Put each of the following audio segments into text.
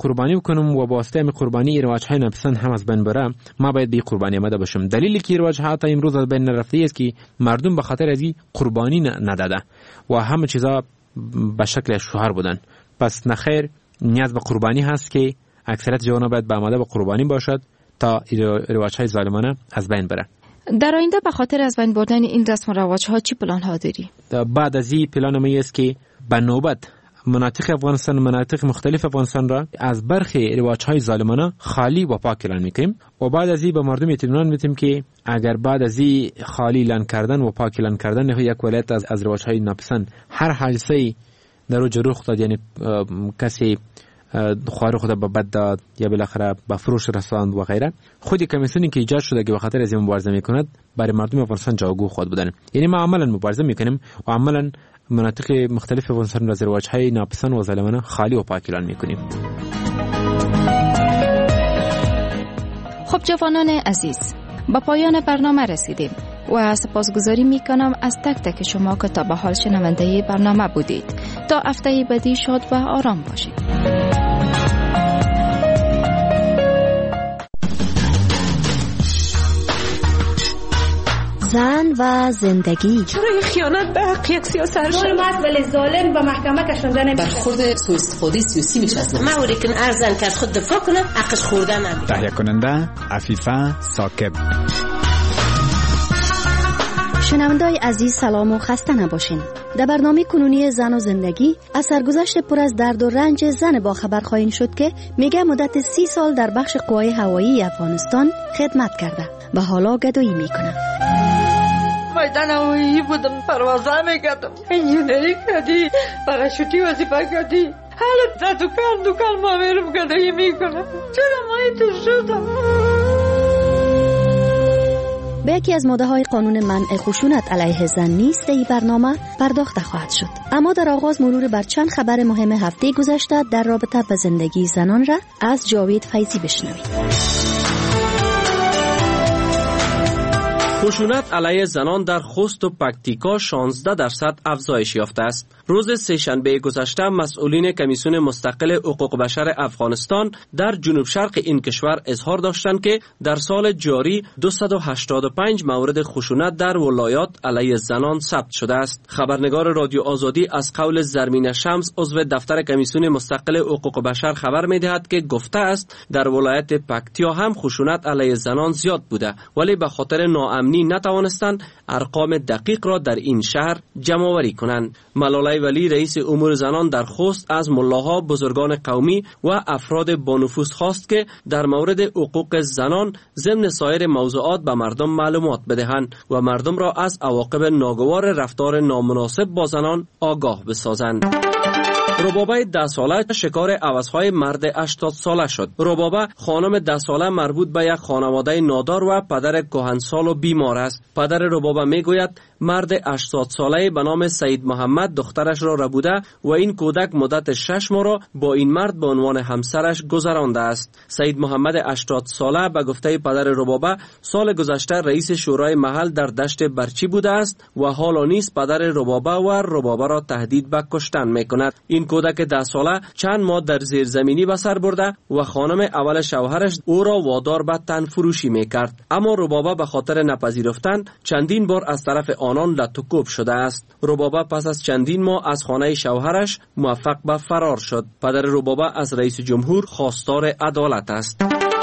قربانی بکنم و با واسطه همین قربانی رواج‌های ناپسند هم از بین بره، ما باید به قربانی آمده باشیم. دلیلی که رواج‌ها تا امروز از بین رفته است که مردم به خاطر از این قربانی نداده و همه چیزا به شکل شوهر بودن. پس نخیر نیاز به قربانی هست که اکثریت جوانان باید به آماده به قربانی باشد تا رواج‌های ظالمانه از بین بره. در آینده به خاطر از بین بردن این رسم و رواج‌ها چی پلان‌ها داری؟ بعد از این پلان ما است که به نوبت مناطق افغانستان، مناطق مختلف افغانستان را از برخی رواج‌های ظالمانه خالی و پاک اعلان می‌کنیم و بعد از این به مردم اطمینان میدیم که اگر بعد از این خالی اعلان کردن و پاک اعلان کردن یک ولایت از رواج‌های ناپسند هر حادثه‌ای در او رخ داد، یعنی کسی خوار خود به بد داد یا بالاخره به فروش رساند و غیره، خودی کمیسیونی که ایجاد شده که به خاطر از این مبارزه میکند برای مردم افغانستان جوابگو خود بودن. یعنی ما عملاً مبارزه میکنیم و عملاً مناطق مختلف افغانستان را از رواج‌های ناپسند و ظالمانه خالی و پاک اعلان میکنیم. خب جوانان عزیز، با پایان برنامه رسیدیم و سپاسگزاری میکنم از تک تک شما که تا به حال شنونده برنامه بودید. تا هفته بعدی شاد و آرام باشید. زن و زندگی. چرا خیانت به حق یک سیاست ظلم است ولی ظالم به محکمه کشانده نمیشه. برخورد سوء استفاده سیاسی میشه از من. موری که ارزن کرد خود دفاع کنه حقش خورده نمیشه. تهیه کننده عفیفه ثاقب. شنونده‌های عزیز سلام و خسته نباشین. در برنامه کنونی زن و زندگی از سرگذشت پر از درد و رنج زن با خبر خواهیم شد که میگه مدت 30 سال در بخش قوای هوایی افغانستان خدمت کرده و حالا گدایی میکنه. میدان هوایی بودم، پروازه میکردم، انجینری کردی، پاراشوتی وظیفه کردی، حالا دکان ما میرم گدایی میکنم. چرا ما تو شدم؟ به یکی از ماده‌های قانون منع خشونت علیه زن نیست این برنامه پرداخته خواهد شد. اما در آغاز مرور بر چند خبر مهم هفته گذشته در رابطه با زندگی زنان را از جاوید فیضی بشنوید. خشونت علیه زنان در خوست و پکتیکا 16% افزایش یافته است. روز سه‌شنبه گذشته مسئولین کمیسیون مستقل حقوق بشر افغانستان در جنوب شرق این کشور اظهار داشتند که در سال جاری 285 مورد خشونت در ولایات علیه زنان ثبت شده است. خبرنگار رادیو آزادی از قول زرمین شمس عضو دفتر کمیسیون مستقل حقوق بشر خبر می‌دهد که گفته است در ولایت پکتیا هم خشونت علیه زنان زیاد بوده، ولی به خاطر ناامنی نتوانستند ارقام دقیق را در این شهر جمع آوری کنند. ملاله ولی رئیس امور زنان در خوست از ملاها، بزرگان قومی و افراد با نفوذ خواست که در مورد حقوق زنان ضمن سایر موضوعات به مردم معلومات بدهند و مردم را از عواقب ناگوار رفتار نامناسب با زنان آگاه بسازند. ربابه 10 ساله شکار عوضهای مرد 80 ساله شد. ربابه خانم 10 ساله مربوط به یک خانواده نادار و پدر کهنسال و بیمار است. پدر ربابه میگوید مرد 80 ساله به نام سید محمد دخترش را ربوده و این کودک مدت 6 ماه را با این مرد به عنوان همسرش گذرانده است. سید محمد 80 ساله به گفته پدر ربابه سال گذشته رئیس شورای محل در دشت برچی بوده است و حالا نیز پدر ربابه و ربابه را تهدید به کشتن میکند. این کودک 10 ساله چند ماه در زیرزمینی به سر برده و خانم اول شوهرش او را وادار به تن فروشی میکرد، اما ربابه به خاطر نپذیرفتن چندین بار از طرف آنان لطوکوب شده است. ربابه پس از چندین ماه از خانه شوهرش موفق به فرار شد. پدر ربابه از رئیس جمهور خواستار عدالت است.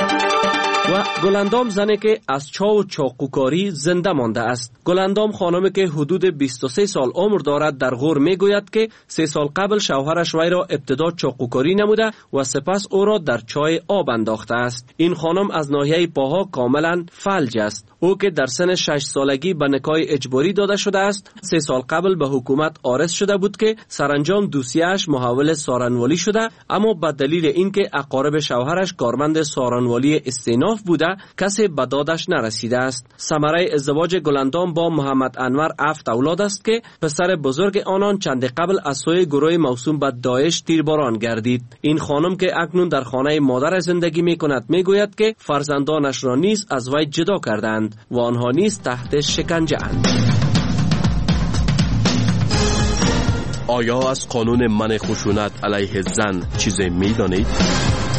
و گلندام زنی که از چاو چاقوکاری زنده مانده است. گلندام خانمی که حدود 23 سال عمر دارد در غور میگوید که 3 سال قبل شوهرش وی را ابتدا چاقوکاری نموده و سپس او را در چای آب انداخته است. این خانم از ناحیه پاها کاملا فلج است. او که در سن 6 سالگی به نکاح اجباری داده شده است، 3 سال قبل به حکومت عارض شده بود که سرانجام دوسیه‌اش محول سارنوالی شده، اما به دلیل اینکه اقارب شوهرش کارمند سارنوالی استیناف بوده کسی به دادش نرسیده است. ثمره ازدواج گلندام با محمد انور 7 اولاد است که پسر بزرگ آنان چند قبل از سوی گروه موسوم به داعش تیرباران گردید. این خانم که اکنون در خانه مادر زندگی می کند می گوید که فرزندانش را نیز از وی جدا کردند و آنها نیز تحت شکنجه اند. آیا از قانون منع خشونت علیه زن چیزی می دانید؟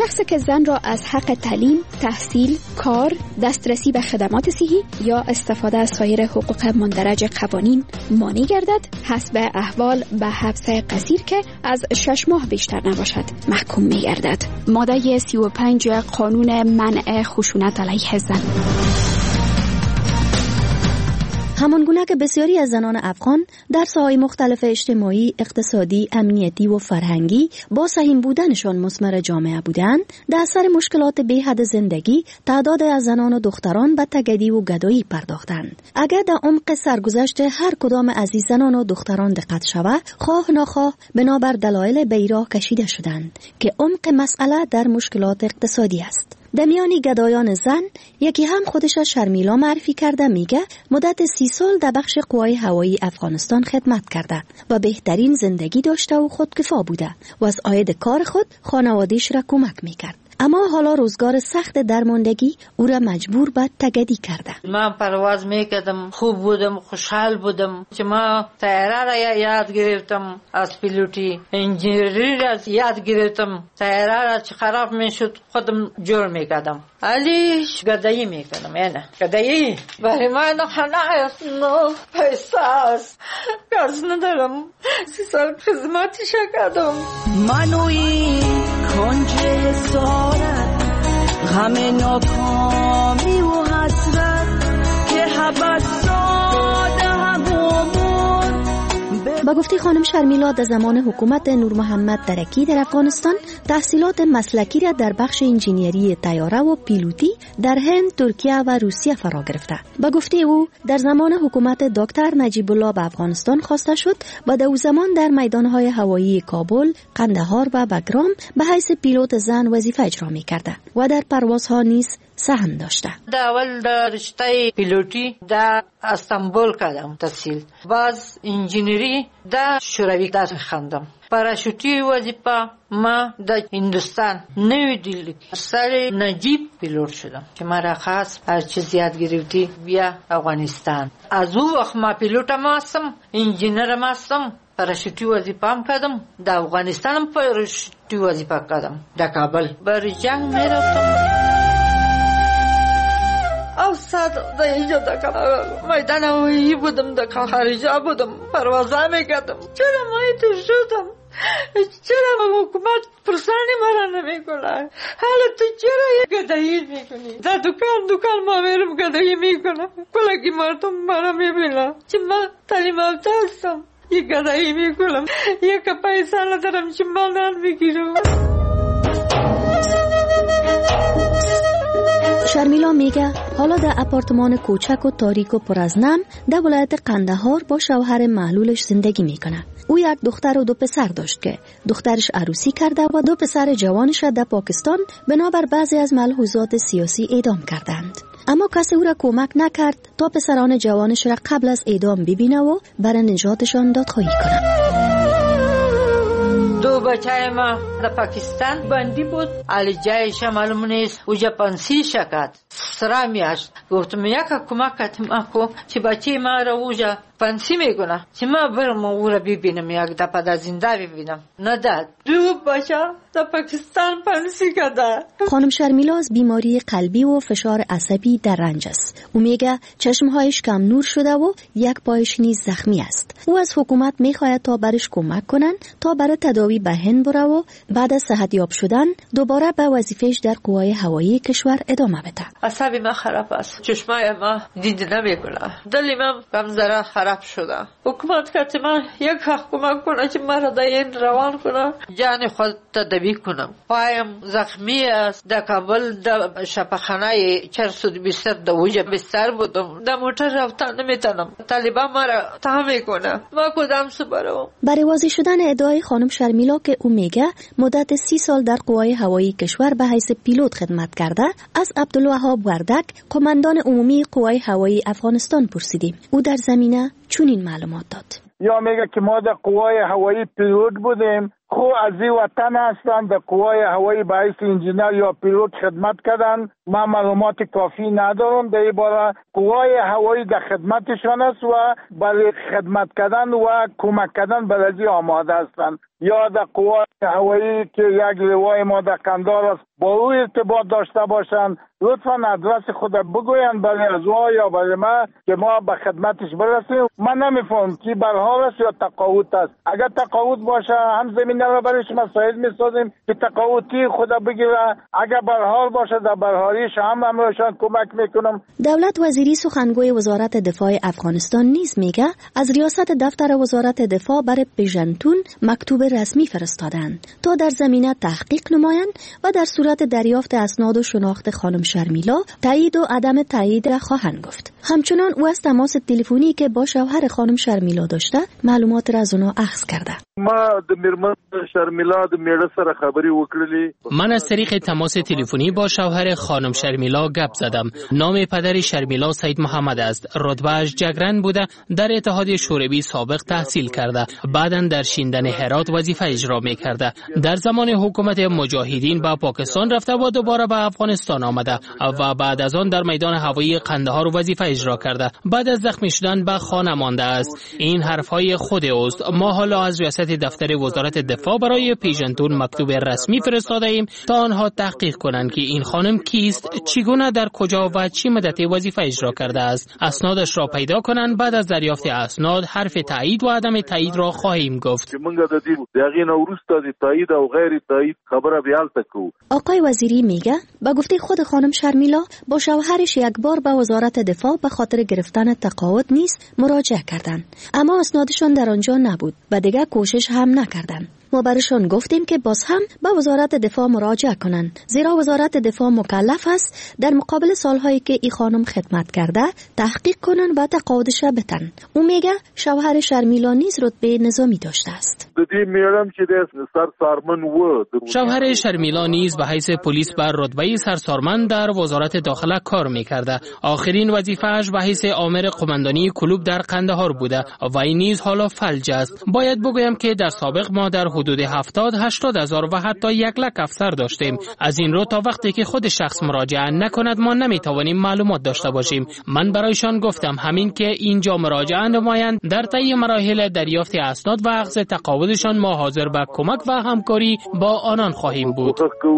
شخصی که زن را از حق تعلیم، تحصیل، کار، دسترسی به خدمات صحی یا استفاده از سایر حقوق مندرج قوانین مانع گردد، حسب احوال به حبس قصیر که از 6 ماه بیشتر نباشد محکوم می گردد. ماده 35 قانون منع خشونت علیه زن. همانگونه که بسیاری از زنان افغان در ساحه‌های مختلف اجتماعی، اقتصادی، امنیتی و فرهنگی با سهیم بودنشان مثمر جامعه بودند، در اثر مشکلات بی‌حد زندگی تعداد از زنان و دختران به تگدی و گدایی پرداختند. اگر در عمق سرگذشت هر کدام از این زنان و دختران دقت شود، خواه ناخواه بنابر دلایل بیراه کشیده شدند که عمق مسئله در مشکلات اقتصادی است. در میانی گدایان زن یکی هم خودش شرمیلا معرفی کرده، میگه مدت 30 سال در بخش قوای هوایی افغانستان خدمت کرده و بهترین زندگی داشته و خودکفا بوده و از عاید کار خود خانواده‌اش را کمک میکرد. اما حالا روزگار سخت درماندگی او را مجبور به تگدی کرده. من پرواز میکردم، خوب بودم، خوشحال بودم که ما طیاره را یاد گرفتم، از پیلوتی انجینری را یاد گرفتم، طیاره را چه خراب میشد خودم جور میکردم. علی گدایی میکردم. یعنی گدایی برای من نه پیسه است، قرض ندارم. 3 سال خدمتش کردم. منوی کنج حسارت، غم ناکامی و حسرت که حبس داده همون. با گفته خانم شرمیلا در زمان حکومت نور محمد درکی در افغانستان تحصیلات مسلکی را در بخش انجینیری طیاره و پیلوتی در هند، ترکیه و روسیه فرا گرفته. با گفته او در زمان حکومت دکتر نجیب الله به افغانستان خواسته شد و در او زمان در میدانهای هوایی کابل، قندهار و بگرام به حیث پیلوت زن وظیفه اجرا می‌کرده و در پروازها نیز سهم داشته. در اول در رشته پیلوتی در استانبول کردم تحصیل، باز انجینری در شوروی درس خواندم. پاراشوتی وظیفه ما در هندوستان نوی دلی سر نجیب پیلوت شدم که مرا خاص هر چیز یاد گرفتی بیا افغانستان. از او وقت ما پیلوت هم هستم، انجینر هم هستم، پاراشوتی وظیفه هم کردم. در افغانستان هم پاراشوتی وظیفه کردم. در کابل بر جنگ میرفتم. اوسط در اینجا در میدان هوایی بودم، در خارجا بودم، پروازا میکردم. چرا ما تو شدم؟ چرا حکومت پرسانی مرا نمیکنه؟ حالا تو چرا یک گدایی میکنی؟ در دکان ما میرم گدایی میکنم، کلگی مردم مرا میبینم که من تعلیم یافته هستم، یک گدایی میکنم، یک پیسه ندارم که من نان میگیرم. شرمیلا میگه حالا در آپارتمان کوچک و تاریک و پر از نم در ولایت قندهار با شوهر معلولش زندگی میکنه. او یک دختر و 2 پسر داشت که دخترش عروسی کرده و 2 پسر جوانش را در پاکستان بنابر بعضی از ملحوظات سیاسی اعدام کردند. اما کسی او را کمک نکرد تا پسران جوانش را قبل از اعدام ببینه و برای نجاتشان دادخواهی کنه. 2 بچه ما در پاکستان بندی بود، علی جایش معلوم نیست، اوجا پنسی شکد سرا میاشت. گفتم یک کمک کتیم اکو چه بچه ما را اوجا پنسی میکنه چه ما برم او را ببینم، یک دفعه در زنده ببینم. نداد. 2 بچه در پاکستان پنسی کرده. خانم شرمیلا از بیماری قلبی و فشار عصبی در رنج است. او میگه چشمهایش کم نور شده و یک پایش نیز زخمی است. او از حکومت میخواهد تا برش کمک کنن تا برای تداوی به هند بره و بعد از صحت یاب شدن دوباره به وظیفهش در قوای هوایی کشور ادامه بده. عصبی من خراب است، چشمای ما دید نمیکنه، دلی من کم ذره خراب شده. حکومت که من یک کمک کنه که مرا در این روان کنه، جان خود تداوی کنم. پایم زخمی است. در کابل در شفاخانه 420 در اوج بستر بودم، در موتر رفتن نمیتونم، طالبان مرا تهم میکنه، ما کدام سو برم. برای واضح شدن ادعای خانم شرمیلا که او میگه مدت 30 سال در قوای هوایی کشور به حیث پیلوت خدمت کرده، از عبدالوهاب وردک قماندان عمومی قوای هوایی افغانستان پرسیدیم. او در زمینه چنین معلومات داد. یا میگه که ما در قوای هوایی پیلوت بودیم، خو از این وطن هستن، در قوای هوایی به حیث انجینر یا پیلوت خدمت کردن. ما معلومات کافی ندارم در این باره. قوای هوایی در خدمتشان است و برای خدمت کردن و کمک کردن به رضی آماده هستند. یا در قوای هوایی که یک لوای ما در قندهار است با او ارتباط داشته باشند، لطفاً آدرس خود بگوین برای از ما یا برای ما که ما به خدمتش برسیم. من نمیفهم که برحال است یا تقاوت است. اگر تقاوت باشه هم زمینه را برایش مساعد میسازیم که تقاوتی خود بگیره، اگر برحال باشه در برحالیش هم امروشان کمک میکنم. دولت وزیری سخنگوی وزارت دفاع افغانستان نیز میگه از ریاست دفتر وزارت دفاع برای پیژنتون مکتوب رسمی فرستادند تا در زمینه تحقیق نمایند و در صورت دریافت اسناد و شناخت خانم شرمیلا تایید و عدم تایید را خواهند گفت. همچنان او از تماس تلفنی که با شوهر خانم شرمیلا داشته معلومات را از اونها اخذ کرده. ما د میرمن شرمیلا د میړه سره خبرې وکړلې. من از طریق تماس تلفنی با شوهر خانم شرمیلا گپ زدم. نام پدر شرمیلا سید محمد است. رتبه‌اش جگرن بوده. در اتحاد شوروی سابق تحصیل کرده. بعداً در شیندن هرات وظیفه اجرا می‌کرده. در زمان حکومت مجاهدین به پاکستان رفته و دوباره به افغانستان آمده و بعد از آن در میدان هوایی قندهار وظیفه اجرا کرده. بعد از زخمی شدن به خانه مانده است. این حرفهای خود اوست. ما حالا از ریاست دفتر وزارت دفاع برای پیژنتون مکتوب رسمی فرستاده ایم تا آنها تحقیق کنند که این خانم کیست، چگونه، در کجا و چه مدتی وظیفه اجرا کرده است. اسنادش را پیدا کنند. بعد از دریافت اسناد حرف تایید و عدم تایید را خواهیم گفت. آقای وزیری میگه با گفته خود خانم شرمیلا با شوهرش یک بار به وزارت دفاع به خاطر گرفتن تقاعد نیز مراجعه کردند، اما اسنادشان در آنجا نبود و دیگر کوشش هم نکردند. ما برشان گفتیم که باز هم به وزارت دفاع مراجعه کنند، زیرا وزارت دفاع مکلف است در مقابل سالهایی که این خانم خدمت کرده تحقیق کنند و تقاعدش بدن. او میگه شوهر شرمیلا نیز رتبه نظامی داشته است. شوهر شرمیلا نیز به حیث پلیس بر رتبه سرسارمند در وزارت داخله کار میکرده. آخرین وظیفه‌اش به حیث آمر قماندانی کلوب در قندهار بوده و این نیز حالا فلج است. باید بگویم که در سابق ما در حدود 70-80 هزار و حتی 1 لک افسر داشتیم. از این رو تا وقتی که خود شخص مراجعه نکند ما نمیتوانیم معلومات داشته باشیم. من برایشان گفتم همین که اینجا مراجعه نمایند، در طی مراحل دریافت اسناد و اخذ تقاعدشان ما حاضر به کمک و همکاری با آنان خواهیم بود.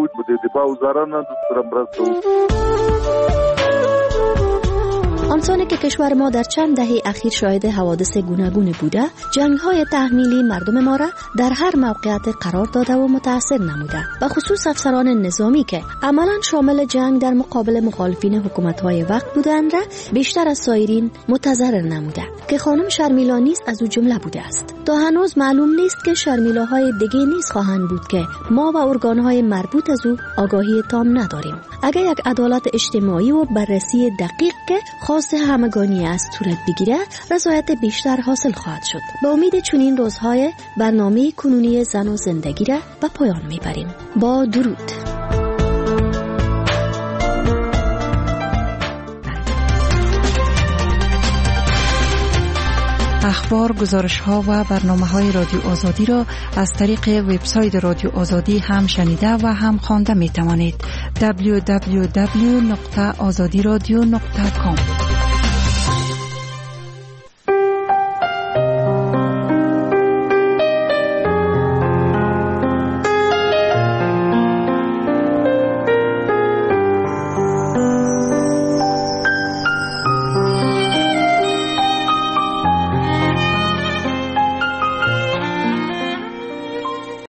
آنسانی که کشور ما در چند دهه اخیر شاهد حوادث گوناگون بوده، جنگ‌های تحمیلی مردم ما را در هر موقعیت قرار داده و متاثر نموده، و خصوص افسران نظامی که عملاً شامل جنگ در مقابل مخالفین حکومت‌های وقت بودند را بیشتر از سایرین متضرر نموده که خانم شرمیلا نیز از او جمله بوده است. تا هنوز معلوم نیست که شرمیلاهای دیگه نیز خواهند بود که ما و ارگان‌های مربوط از او آگاهی تام نداریم. اگر یک عدالت اجتماعی و بررسی دقیق که خواست همگانی است صورت بگیره، رضایت بیشتر حاصل خواهد شد. با امید چنین روزهای برنامه کنونی زن و زندگی را به پایان میبریم. با درود. اخبار، گزارش‌ها و برنامه‌های رادیو آزادی را از طریق وبسایت رادیو آزادی هم شنیده و هم خوانده می‌توانید. www.azadiradio.com